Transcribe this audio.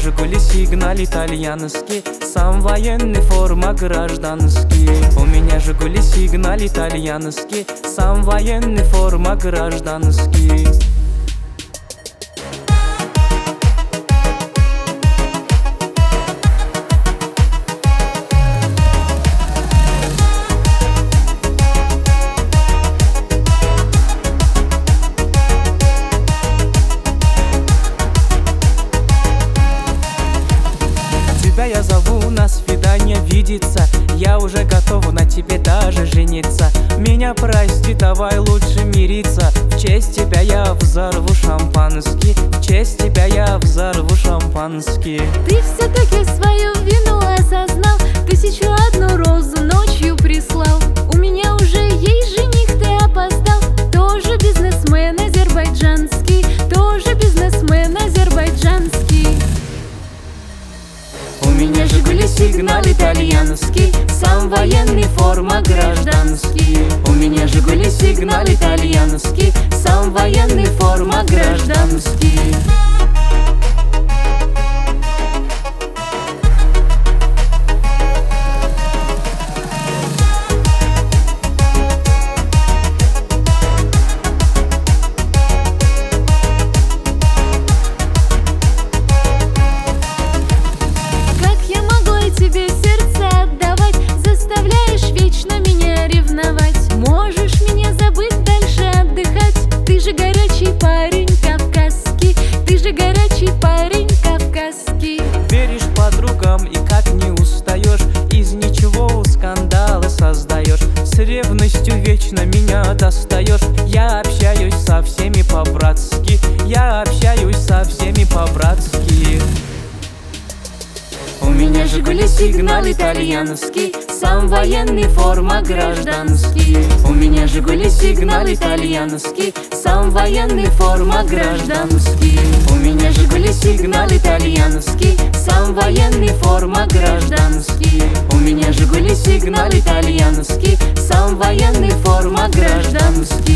Жигули сигнал итальянский, сам военный, форма гражданский. У меня Жигули сигнал итальянский, сам военный, форма гражданский. Тебя я зову на свидание видеться, я уже готова на тебе даже жениться. Меня прости, давай лучше мириться. В честь тебя я взорву шампанский, в честь тебя я взорву шампанский. Ты все-таки свою вину осознал, 1001 розу ночью прислал. У меня уже есть жених, ты опоздал. Тоже бизнесмен азербайджанский, тоже бизнесмен азербайджанский. У меня Жигули сигнал итальянский, сам военный, форма гражданский. У меня Жигули сигнал итальянский, сам военный, форма гражданский. Тебе сердце отдавать, заставляешь вечно меня ревновать. Можешь меня забыть, дальше отдыхать. Ты же горячий парень кавказский, ты же горячий парень кавказский. Веришь подругам и как не устаешь, из ничего скандалы создаешь. С ревностью вечно меня достаешь. Я общаюсь со всеми по-братски, я общаюсь со всеми по-братски. У меня Жигули сигнал итальянский, сам военный, форма гражданский. У меня Жигули сигнал итальянский, сам военный, форма гражданский. У меня Жигули сигнал итальянский, сам военный, форма гражданский. У меня Жигули сигнал итальянский, сам военный, форма гражданский.